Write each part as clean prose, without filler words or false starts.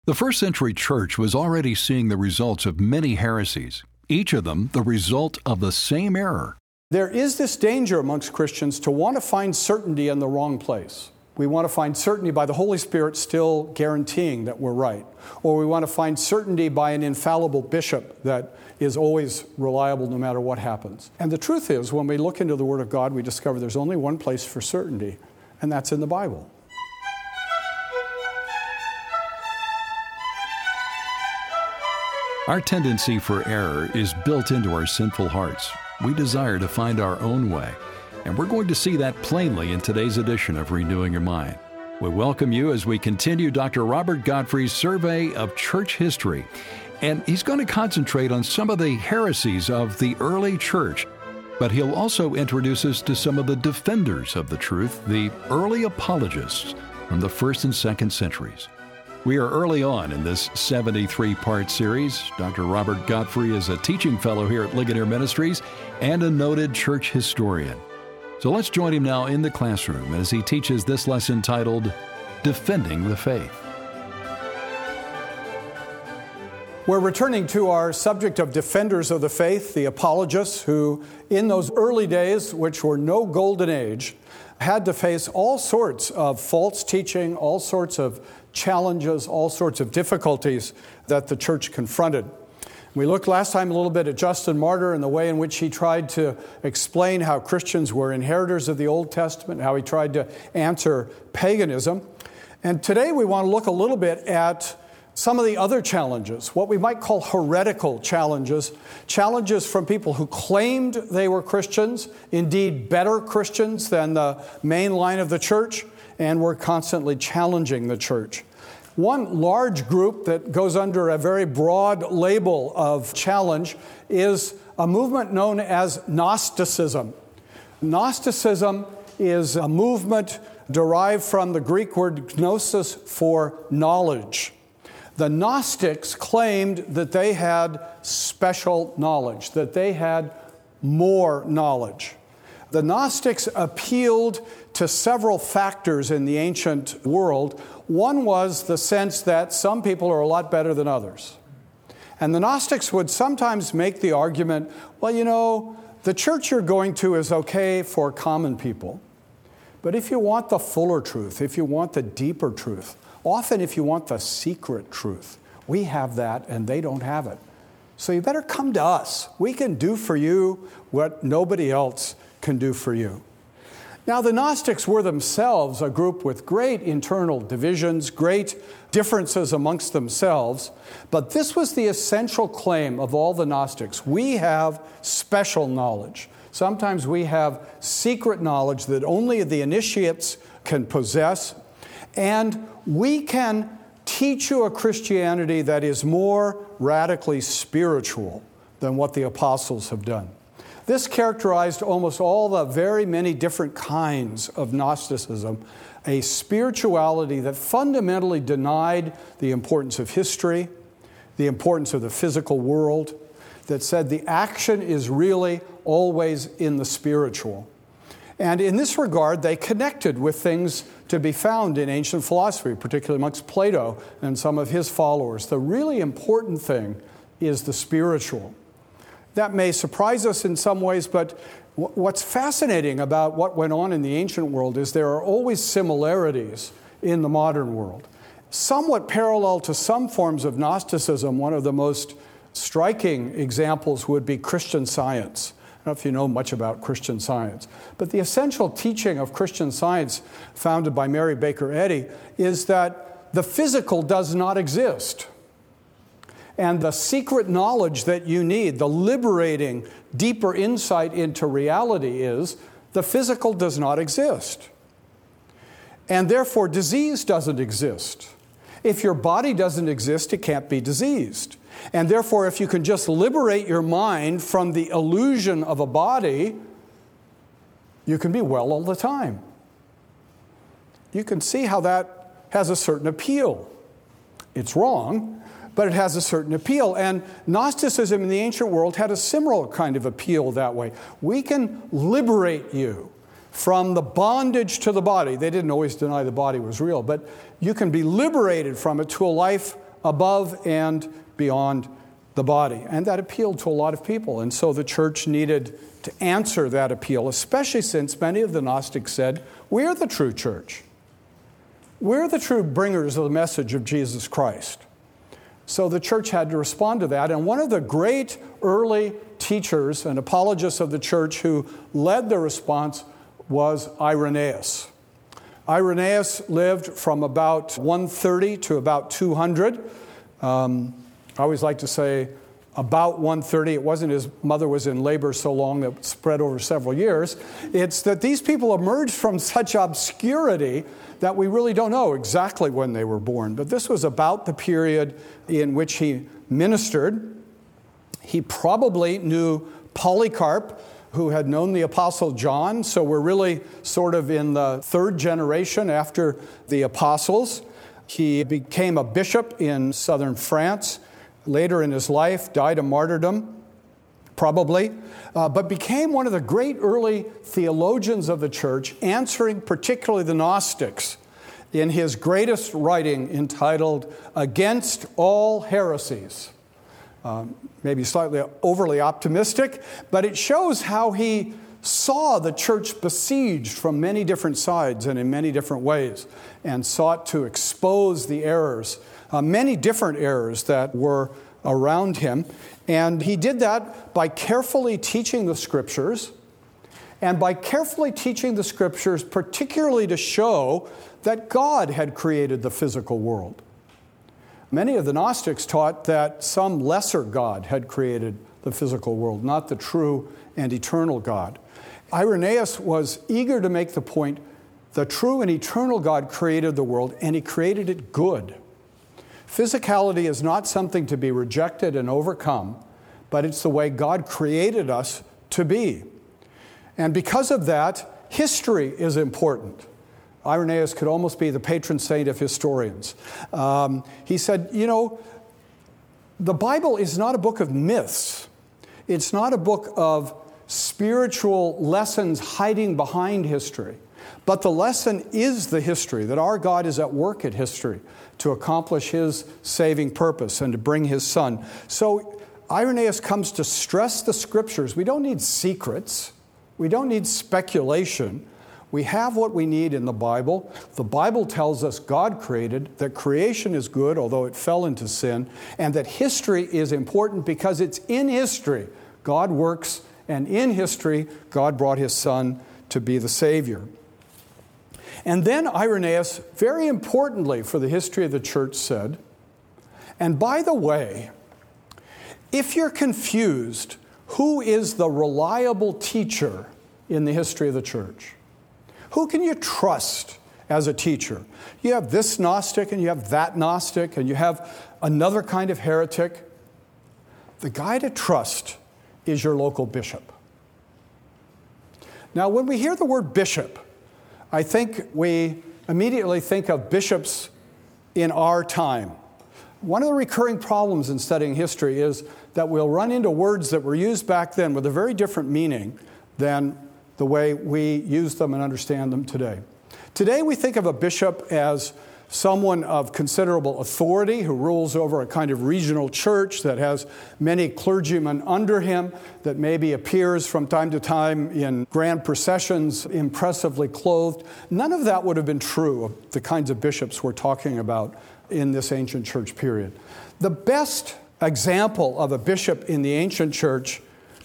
The first century church was already seeing the results of many heresies, each of them the result of the same error. There is this danger amongst Christians to want to find certainty in the wrong place. We want to find certainty by the Holy Spirit still guaranteeing that we're right. Or we want to find certainty by an infallible bishop that is always reliable no matter what happens. And the truth is, when we look into the Word of God, we discover there's only one place for certainty, and that's in the Bible. Our tendency for error is built into our sinful hearts. We desire to find our own way, and we're going to see that plainly in today's edition of Renewing Your Mind. We welcome you as we continue Dr. Robert Godfrey's survey of church history, and he's going to concentrate on some of the heresies of the early church, but he'll also introduce us to some of the defenders of the truth, the early apologists from the first and second centuries. We are early on in this 73-part series. Dr. Robert Godfrey is a teaching fellow here at Ligonier Ministries and a noted church historian. So let's join him now in the classroom as he teaches this lesson titled, Defending the Faith. We're returning to our subject of defenders of the faith, the apologists, who in those early days, which were no golden age, had to face all sorts of false teaching, all sorts of challenges, all sorts of difficulties that the church confronted. We looked last time a little bit at Justin Martyr and the way in which he tried to explain how Christians were inheritors of the Old Testament, how he tried to answer paganism. And today we want to look a little bit at some of the other challenges, what we might call heretical challenges, challenges from people who claimed they were Christians, indeed better Christians than the main line of the church, and were constantly challenging the church. One large group that goes under a very broad label of challenge is a movement known as Gnosticism. Gnosticism is a movement derived from the Greek word gnosis for knowledge. The Gnostics claimed that they had special knowledge, that they had more knowledge. The Gnostics appealed to several factors in the ancient world. One was the sense that some people are a lot better than others. And the Gnostics would sometimes make the argument, well, you know, the church you're going to is okay for common people. But if you want the fuller truth, if you want the deeper truth, often if you want the secret truth, we have that and they don't have it. So you better come to us. We can do for you what nobody else can do for you. Now, the Gnostics were themselves a group with great internal divisions, great differences amongst themselves, but this was the essential claim of all the Gnostics. We have special knowledge. Sometimes we have secret knowledge that only the initiates can possess, and we can teach you a Christianity that is more radically spiritual than what the apostles have done. This characterized almost all the very many different kinds of Gnosticism, a spirituality that fundamentally denied the importance of history, the importance of the physical world, that said the action is really always in the spiritual. And in this regard, they connected with things to be found in ancient philosophy, particularly amongst Plato and some of his followers. The really important thing is the spiritual. That may surprise us in some ways, but what's fascinating about what went on in the ancient world is there are always similarities in the modern world. Somewhat parallel to some forms of Gnosticism, one of the most striking examples would be Christian Science. I don't know if you know much about Christian Science, but the essential teaching of Christian Science, founded by Mary Baker Eddy, is that the physical does not exist. And the secret knowledge that you need, the liberating, deeper insight into reality is the physical does not exist. And therefore, disease doesn't exist. If your body doesn't exist, it can't be diseased. And therefore, if you can just liberate your mind from the illusion of a body, you can be well all the time. You can see how that has a certain appeal. It's wrong, but it has a certain appeal. And Gnosticism in the ancient world had a similar kind of appeal that way. We can liberate you from the bondage to the body. They didn't always deny the body was real, but you can be liberated from it to a life above and beyond the body. And that appealed to a lot of people. And so the church needed to answer that appeal, especially since many of the Gnostics said, we're the true church. We're the true bringers of the message of Jesus Christ. So the church had to respond to that. And one of the great early teachers and apologists of the church who led the response was Irenaeus. Irenaeus lived from about 130 to about 200. I always like to say about 130. It wasn't his mother was in labor so long that it spread over several years. It's that these people emerged from such obscurity that we really don't know exactly when they were born. But this was about the period in which he ministered. He probably knew Polycarp, who had known the Apostle John. So we're really sort of in the third generation after the apostles. He became a bishop in southern France. Later in his life, died a martyrdom, probably, but became one of the great early theologians of the church, answering particularly the Gnostics in his greatest writing entitled Against All Heresies. Maybe slightly overly optimistic, but it shows how he saw the church besieged from many different sides and in many different ways, and sought to expose the errors, many different errors that were around him. And he did that by carefully teaching the Scriptures, and by carefully teaching the Scriptures particularly to show that God had created the physical world. Many of the Gnostics taught that some lesser God had created the physical world, not the true and eternal God. Irenaeus was eager to make the point, the true and eternal God created the world, and he created it good. Physicality is not something to be rejected and overcome, but it's the way God created us to be. And because of that, history is important. Irenaeus could almost be the patron saint of historians. He said, the Bible is not a book of myths. It's not a book of spiritual lessons hiding behind history. But the lesson is the history, that our God is at work at history to accomplish his saving purpose and to bring his Son. So Irenaeus comes to stress the Scriptures. We don't need secrets. We don't need speculation. We have what we need in the Bible. The Bible tells us God created, that creation is good, although it fell into sin, and that history is important because it's in history God works, and in history God brought his Son to be the Savior. And then Irenaeus, very importantly for the history of the church, said, and by the way, if you're confused, who is the reliable teacher in the history of the church? Who can you trust as a teacher? You have this Gnostic and you have that Gnostic and you have another kind of heretic. The guy to trust is your local bishop. Now, when we hear the word bishop, I think we immediately think of bishops in our time. One of the recurring problems in studying history is that we'll run into words that were used back then with a very different meaning than the way we use them and understand them today. Today we think of a bishop as someone of considerable authority who rules over a kind of regional church that has many clergymen under him, that maybe appears from time to time in grand processions, impressively clothed. None of that would have been true of the kinds of bishops we're talking about in this ancient church period. The best example of a bishop in the ancient church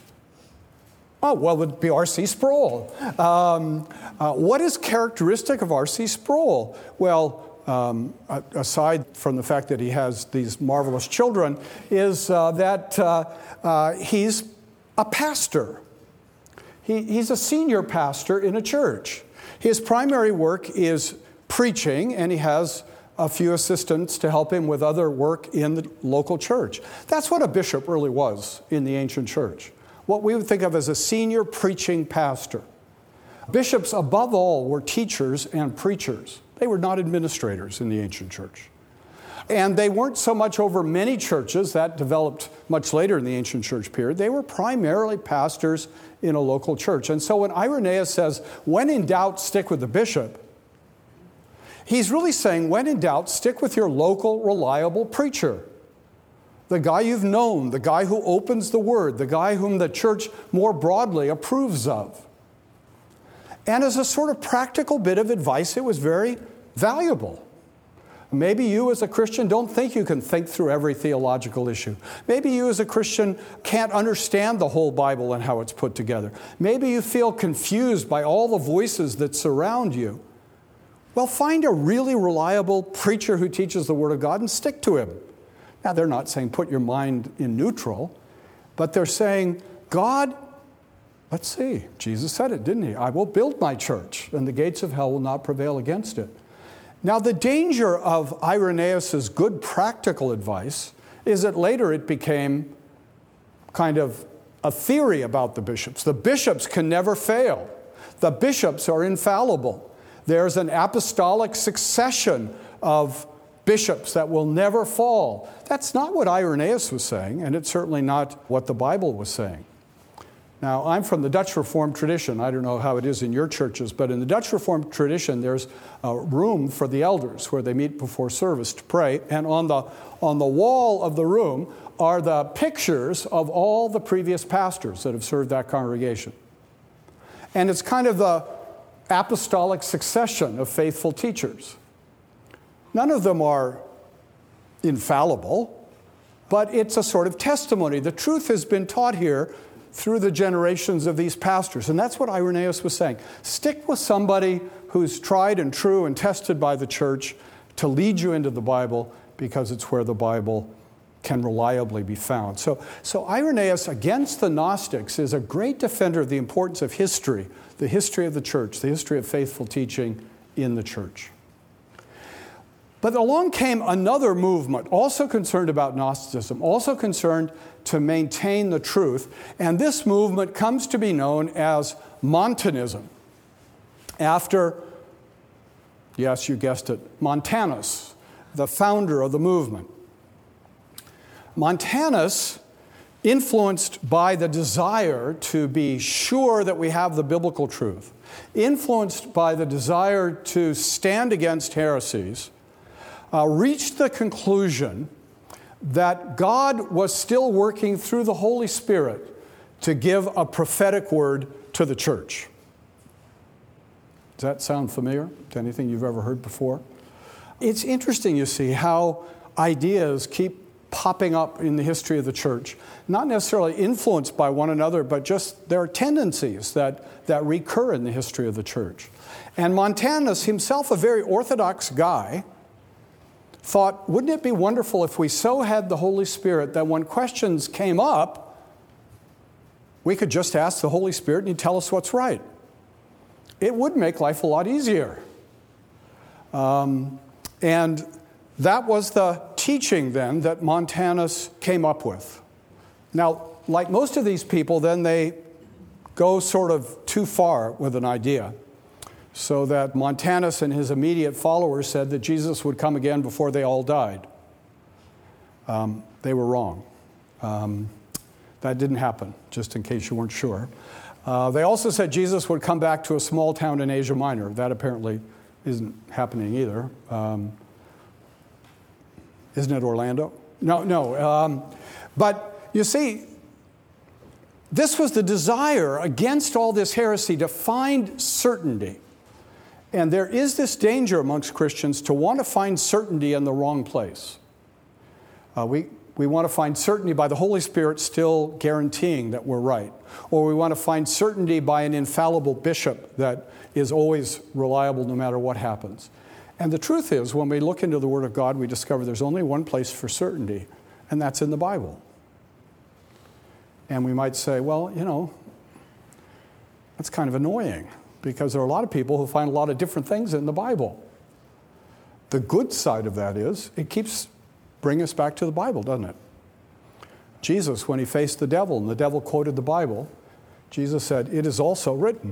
would be R.C. Sproul. What is characteristic of R.C. Sproul? Well, aside from the fact that he has these marvelous children, is that he's a pastor. He's a senior pastor in a church. His primary work is preaching, and he has a few assistants to help him with other work in the local church. That's what a bishop really was in the ancient church, what we would think of as a senior preaching pastor. Bishops, above all, were teachers and preachers. They were not administrators in the ancient church. And they weren't so much over many churches. That developed much later in the ancient church period. They were primarily pastors in a local church. And so when Irenaeus says, when in doubt, stick with the bishop, He's really saying, when in doubt, stick with your local, reliable preacher. The guy you've known, the guy who opens the Word, the guy whom the church more broadly approves of. And as a sort of practical bit of advice, it was very valuable. Maybe you as a Christian don't think you can think through every theological issue. Maybe you as a Christian can't understand the whole Bible and how it's put together. Maybe you feel confused by all the voices that surround you. Well, find a really reliable preacher who teaches the Word of God and stick to him. Now, they're not saying put your mind in neutral, but they're saying, God, let's see, Jesus said it, didn't he? I will build my church, and the gates of hell will not prevail against it. Now, the danger of Irenaeus' good practical advice is that later it became kind of a theory about the bishops. The bishops can never fail. The bishops are infallible. There's an apostolic succession of bishops that will never fall. That's not what Irenaeus was saying, and it's certainly not what the Bible was saying. Now, I'm from the Dutch Reformed tradition. I don't know how it is in your churches, but in the Dutch Reformed tradition, there's a room for the elders where they meet before service to pray, and on the wall of the room are the pictures of all the previous pastors that have served that congregation. And it's kind of the apostolic succession of faithful teachers. None of them are infallible, but it's a sort of testimony. The truth has been taught here through the generations of these pastors. And that's what Irenaeus was saying. Stick with somebody who's tried and true and tested by the church to lead you into the Bible, because it's where the Bible can reliably be found. So Irenaeus, against the Gnostics, is a great defender of the importance of history, the history of the church, the history of faithful teaching in the church. But along came another movement, also concerned about Gnosticism, also concerned to maintain the truth. And this movement comes to be known as Montanism, after, yes, you guessed it, Montanus, the founder of the movement. Montanus, influenced by the desire to be sure that we have the biblical truth, influenced by the desire to stand against heresies, reached the conclusion that God was still working through the Holy Spirit to give a prophetic word to the church. Does that sound familiar to anything you've ever heard before? It's interesting, you see, how ideas keep popping up in the history of the church, not necessarily influenced by one another, but just there are tendencies that recur in the history of the church. And Montanus, himself a very orthodox guy, thought, wouldn't it be wonderful if we so had the Holy Spirit that when questions came up, we could just ask the Holy Spirit and He'd tell us what's right? It would make life a lot easier. And that was the teaching then that Montanus came up with. Now, like most of these people, then they go sort of too far with an idea, so that Montanus and his immediate followers said that Jesus would come again before they all died. They were wrong. That didn't happen, just in case you weren't sure. They also said Jesus would come back to a small town in Asia Minor. That apparently isn't happening either. Isn't it Orlando? No. But you see, this was the desire against all this heresy to find certainty. And there is this danger amongst Christians to want to find certainty in the wrong place. We want to find certainty by the Holy Spirit still guaranteeing that we're right. Or we want to find certainty by an infallible bishop that is always reliable no matter what happens. And the truth is, when we look into the Word of God, we discover there's only one place for certainty, and that's in the Bible. And we might say, well, you know, that's kind of annoying, because there are a lot of people who find a lot of different things in the Bible. The good side of that is it keeps bringing us back to the Bible, doesn't it? Jesus, when he faced the devil and the devil quoted the Bible, Jesus said, "It is also written."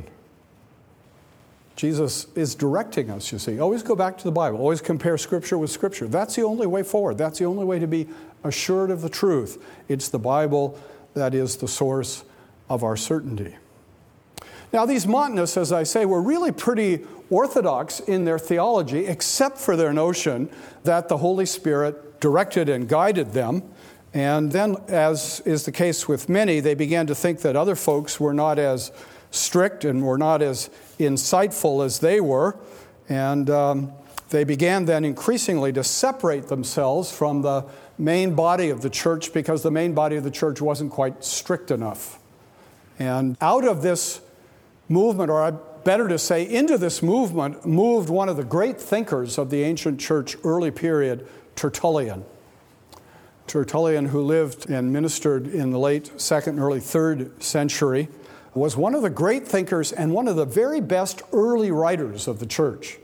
Jesus is directing us, you see. Always go back to the Bible. Always compare Scripture with Scripture. That's the only way forward. That's the only way to be assured of the truth. It's the Bible that is the source of our certainty. Now, these Montanists, as I say, were really pretty orthodox in their theology, except for their notion that the Holy Spirit directed and guided them. And then, as is the case with many, they began to think that other folks were not as strict and were not as insightful as they were. And they began then increasingly to separate themselves from the main body of the church because the main body of the church wasn't quite strict enough. And out of this movement, or better to say, into this movement, moved one of the great thinkers of the ancient church early period, Tertullian. Tertullian, who lived and ministered in the late 2nd and early 3rd century, was one of the great thinkers and one of the very best early writers of the church.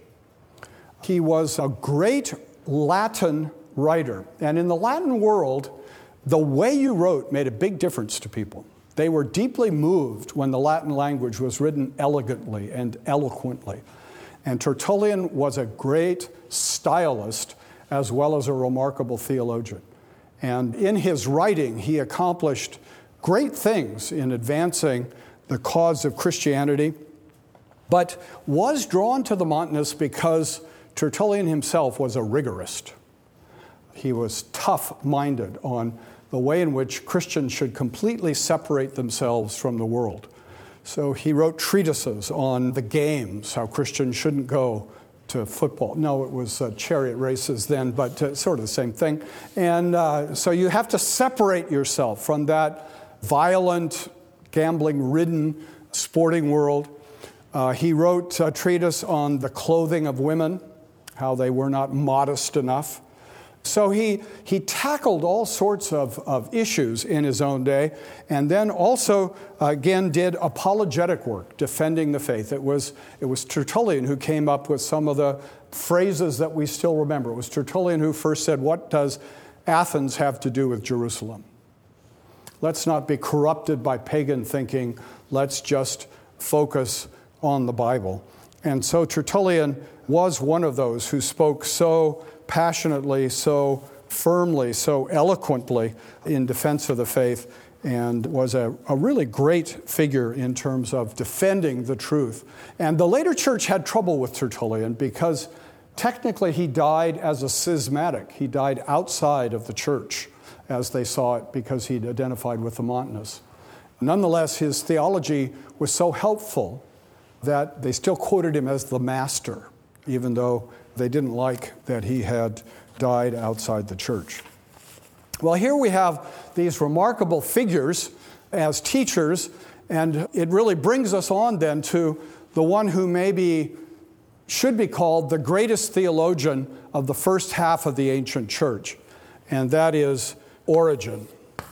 He was a great Latin writer. And in the Latin world, the way you wrote made a big difference to people. They were deeply moved when the Latin language was written elegantly and eloquently. And Tertullian was a great stylist as well as a remarkable theologian. And in his writing, he accomplished great things in advancing the cause of Christianity, but was drawn to the Montanists because Tertullian himself was a rigorist. He was tough-minded on the way in which Christians should completely separate themselves from the world. So he wrote treatises on the games, how Christians shouldn't go to football. No, it was chariot races then, but sort of the same thing. And so you have to separate yourself from that violent, gambling-ridden sporting world. He wrote a treatise on the clothing of women, how they were not modest enough. So he tackled all sorts of issues in his own day, and then also, again, did apologetic work, defending the faith. It was Tertullian who came up with some of the phrases that we still remember. It was Tertullian who first said, "What does Athens have to do with Jerusalem? Let's not be corrupted by pagan thinking. Let's just focus on the Bible." And so Tertullian was one of those who spoke so passionately, so firmly, so eloquently in defense of the faith, and was a really great figure in terms of defending the truth. And the later church had trouble with Tertullian because technically he died as a schismatic. He died outside of the church as they saw it because he'd identified with the Montanists. Nonetheless, his theology was so helpful that they still quoted him as the master, even though they didn't like that he had died outside the church. Well, here we have these remarkable figures as teachers, and it really brings us on then to the one who maybe should be called the greatest theologian of the first half of the ancient church, and that is Origen.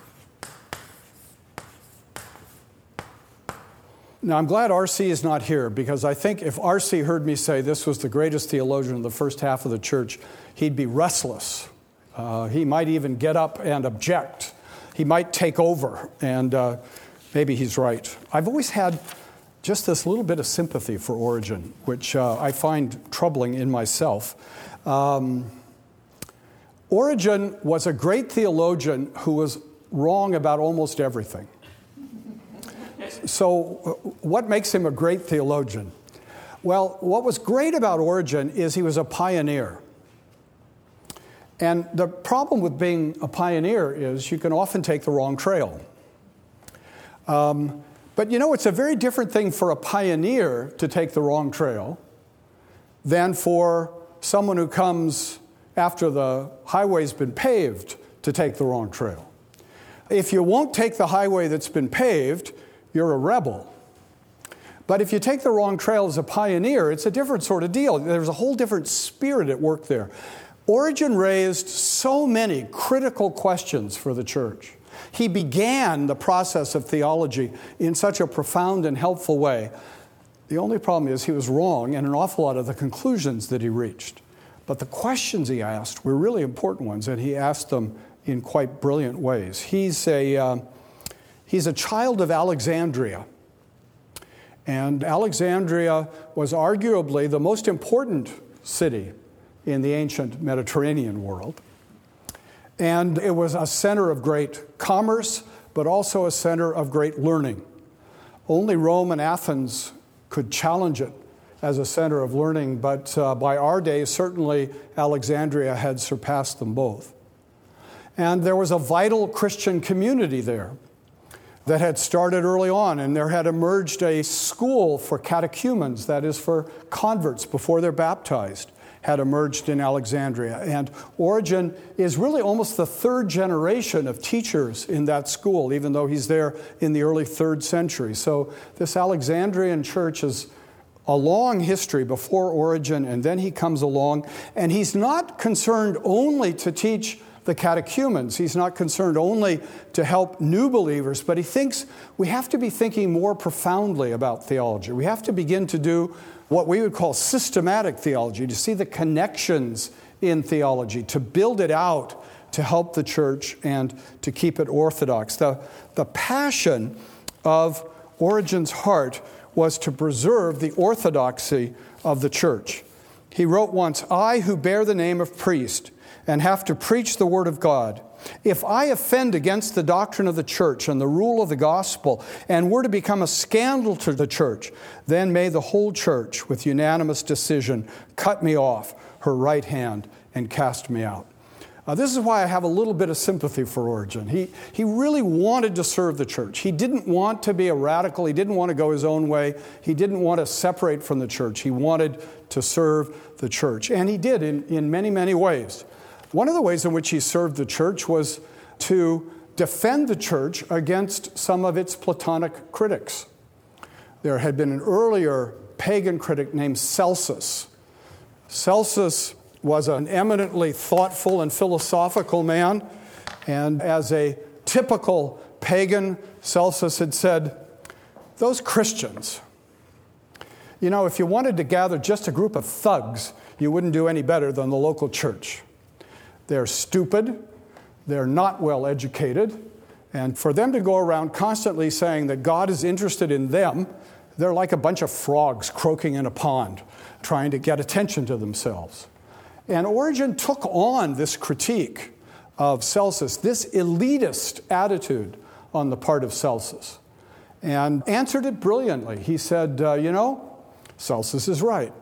Now, I'm glad R.C. is not here, because I think if R.C. heard me say this was the greatest theologian of the first half of the church, he'd be restless. He might even get up and object. He might take over, and maybe he's right. I've always had just this little bit of sympathy for Origen, which I find troubling in myself. Origen was a great theologian who was wrong about almost everything. So what makes him a great theologian? Well, what was great about Origen is he was a pioneer. And the problem with being a pioneer is you can often take the wrong trail. But you know, it's a very different thing for a pioneer to take the wrong trail than for someone who comes after the highway's been paved to take the wrong trail. If you won't take the highway that's been paved, you're a rebel. But if you take the wrong trail as a pioneer, it's a different sort of deal. There's a whole different spirit at work there. Origen raised so many critical questions for the church. He began the process of theology in such a profound and helpful way. The only problem is he was wrong in an awful lot of the conclusions that he reached. But the questions he asked were really important ones, and he asked them in quite brilliant ways. He's a child of Alexandria. And Alexandria was arguably the most important city in the ancient Mediterranean world. And it was a center of great commerce, but also a center of great learning. Only Rome and Athens could challenge it as a center of learning, but by our day, certainly Alexandria had surpassed them both. And there was a vital Christian community there that had started early on, and there had emerged a school for catechumens, that is for converts before they're baptized, had emerged in Alexandria. And Origen is really almost the third generation of teachers in that school, even though he's there in the early 3rd century. So this Alexandrian church is a long history before Origen, and then he comes along, and he's not concerned only to teach the catechumens. He's not concerned only to help new believers, but he thinks we have to be thinking more profoundly about theology. We have to begin to do what we would call systematic theology, to see the connections in theology, to build it out, to help the church and to keep it orthodox. The passion of Origen's heart was to preserve the orthodoxy of the church. He wrote once, "I who bear the name of priest and have to preach the word of God, if I offend against the doctrine of the church and the rule of the gospel and were to become a scandal to the church, then may the whole church with unanimous decision cut me off her right hand and cast me out." This is why I have a little bit of sympathy for Origen. He really wanted to serve the church. He didn't want to be a radical. He didn't want to go his own way. He didn't want to separate from the church. He wanted to serve the church. And he did in many, many ways. One of the ways in which he served the church was to defend the church against some of its Platonic critics. There had been an earlier pagan critic named Celsus. Celsus was an eminently thoughtful and philosophical man, and as a typical pagan, Celsus had said, "Those Christians, if you wanted to gather just a group of thugs, you wouldn't do any better than the local church. They're stupid, they're not well educated, and for them to go around constantly saying that God is interested in them, they're like a bunch of frogs croaking in a pond, trying to get attention to themselves." And Origen took on this critique of Celsus, this elitist attitude on the part of Celsus, and answered it brilliantly. He said, Celsus is right.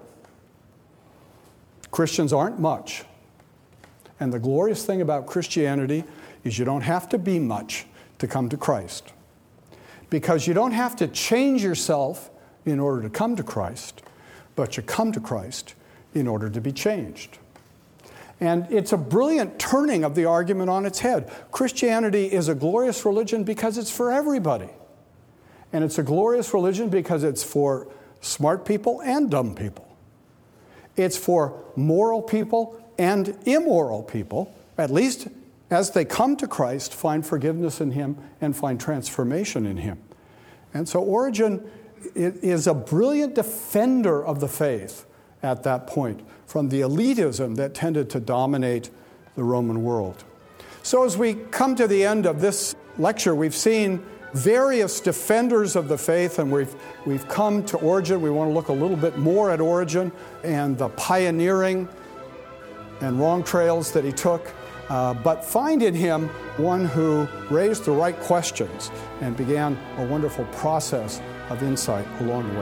Christians aren't much. And the glorious thing about Christianity is you don't have to be much to come to Christ. Because you don't have to change yourself in order to come to Christ, but you come to Christ in order to be changed. And it's a brilliant turning of the argument on its head. Christianity is a glorious religion because it's for everybody. And it's a glorious religion because it's for smart people and dumb people. It's for moral people and immoral people, at least as they come to Christ, find forgiveness in Him and find transformation in Him. And so Origen is a brilliant defender of the faith at that point from the elitism that tended to dominate the Roman world. So as we come to the end of this lecture, we've seen various defenders of the faith, and we've come to Origen. We want to look a little bit more at Origen and the pioneering and wrong trails that he took, but find in him one who raised the right questions and began a wonderful process of insight along the way.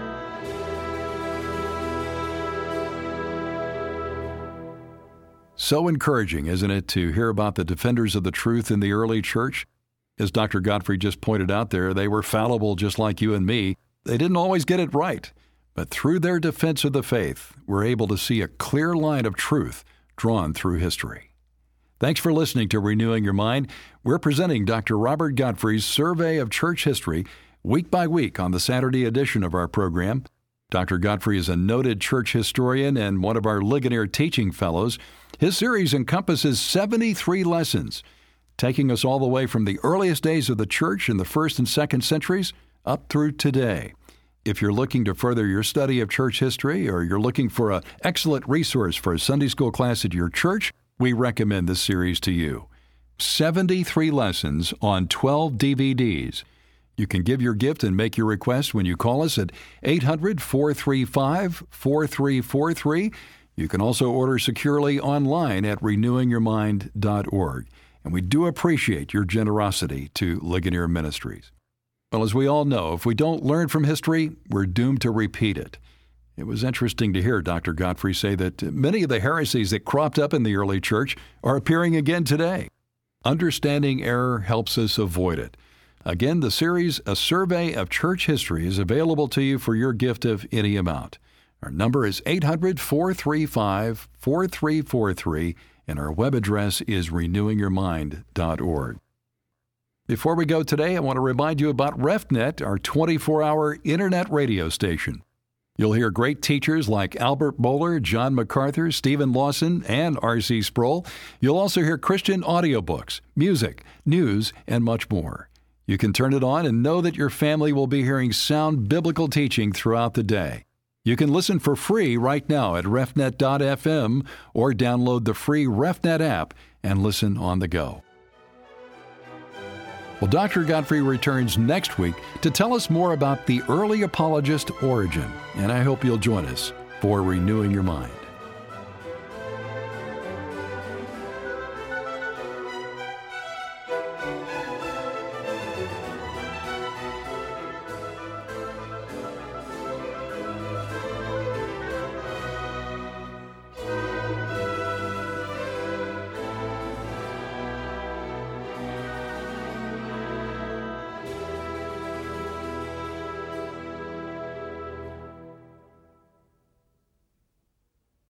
So encouraging, isn't it, to hear about the defenders of the truth in the early church? As Dr. Godfrey just pointed out there, they were fallible just like you and me. They didn't always get it right. But through their defense of the faith, we're able to see a clear line of truth drawn through history. Thanks for listening to Renewing Your Mind. We're presenting Dr. Robert Godfrey's Survey of Church History week by week on the Saturday edition of our program. Dr. Godfrey is a noted church historian and one of our Ligonier teaching fellows. His series encompasses 73 lessons, taking us all the way from the earliest days of the church in the 1st and 2nd centuries up through today. If you're looking to further your study of church history, or you're looking for an excellent resource for a Sunday school class at your church, we recommend this series to you. 73 lessons on 12 DVDs. You can give your gift and make your request when you call us at 800-435-4343. You can also order securely online at renewingyourmind.org. And we do appreciate your generosity to Ligonier Ministries. Well, as we all know, if we don't learn from history, we're doomed to repeat it. It was interesting to hear Dr. Godfrey say that many of the heresies that cropped up in the early church are appearing again today. Understanding error helps us avoid it. Again, the series, A Survey of Church History, is available to you for your gift of any amount. Our number is 800-435-4343, and our web address is renewingyourmind.org. Before we go today, I want to remind you about RefNet, our 24-hour internet radio station. You'll hear great teachers like Albert Bowler, John MacArthur, Stephen Lawson, and R.C. Sproul. You'll also hear Christian audiobooks, music, news, and much more. You can turn it on and know that your family will be hearing sound biblical teaching throughout the day. You can listen for free right now at refnet.fm or download the free RefNet app and listen on the go. Well, Dr. Godfrey returns next week to tell us more about the early apologist Origen, and I hope you'll join us for Renewing Your Mind.